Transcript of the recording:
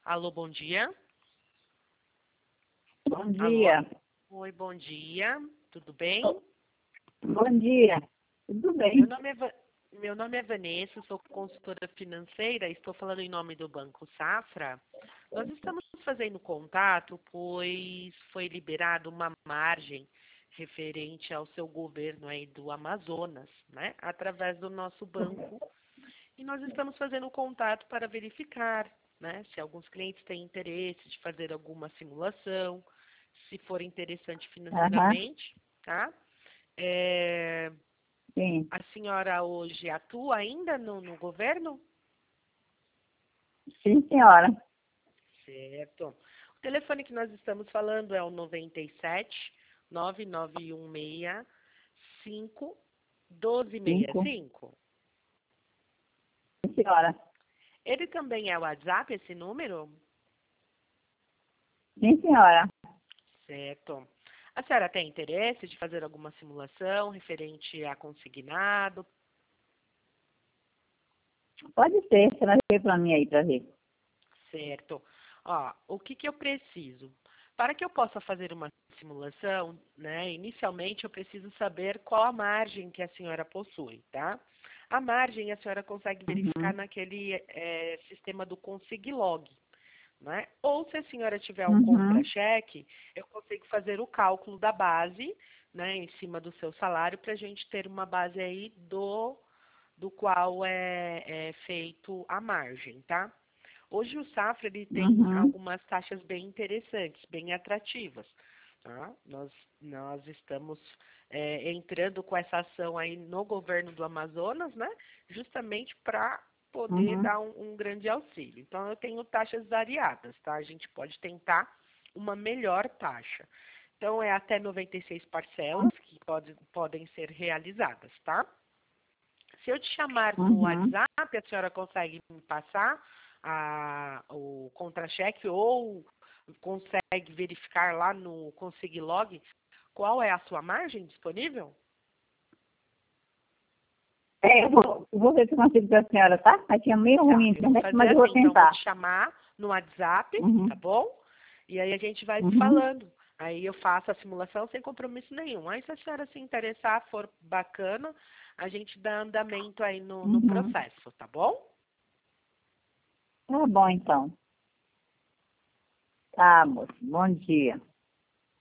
Alô, bom dia. Bom dia. Alô? Oi, bom dia. Tudo bem? Bom dia. Tudo bem? Meu nome é Vanessa, sou consultora financeira, estou falando em nome do Banco Safra. Nós estamos fazendo contato, pois foi liberada uma margem referente ao seu governo aí do Amazonas, né? Através do nosso banco. E nós estamos fazendo contato para verificar, né? Se alguns clientes têm interesse de fazer alguma simulação, se for interessante Aham, financeiramente, tá? É, sim. A senhora hoje atua ainda no governo? Sim, senhora. Certo. O telefone que nós estamos falando é o 97 9916 5 Cinco. 1265. Sim, senhora. Ele também é o WhatsApp, esse número? Sim, senhora. Certo. A senhora tem interesse de fazer alguma simulação referente a consignado? Pode ser. Você vai ver para mim aí para ver. Certo. Ó, o que eu preciso? Para que eu possa fazer uma simulação, né, inicialmente eu preciso saber qual a margem que a senhora possui, tá? A margem a senhora consegue verificar Uhum. naquele sistema do Consiglog, né? Ou se a senhora tiver um Uhum. contra-cheque, eu consigo fazer o cálculo da base, né, em cima do seu salário, para a gente ter uma base aí do qual é feito a margem, tá? Hoje o Safra ele tem Uhum. algumas taxas bem interessantes, bem atrativas. Tá? Nós estamos entrando com essa ação aí no governo do Amazonas, né? Justamente para poder Uhum. dar um grande auxílio. Então eu tenho taxas variadas, tá? A gente pode tentar uma melhor taxa. Então é até 96 parcelas que podem ser realizadas, tá? Se eu te chamar no Uhum. WhatsApp, a senhora consegue me passar o contra-cheque ou consegue verificar lá no Consiglog qual é a sua margem disponível? Eu vou ver se eu consigo para a senhora, tá? Aqui é meio Tá, ruim a eu vou internet, fazer mas eu vou assim, então eu vou tentar. te chamar no WhatsApp, tá Uhum. bom? E aí a gente vai se Uhum. falando. Aí eu faço a simulação sem compromisso nenhum. Aí se a senhora se interessar, for bacana, a gente dá andamento aí no Uhum. processo, tá bom? Tá bom, então. Tá, moço. Bom dia.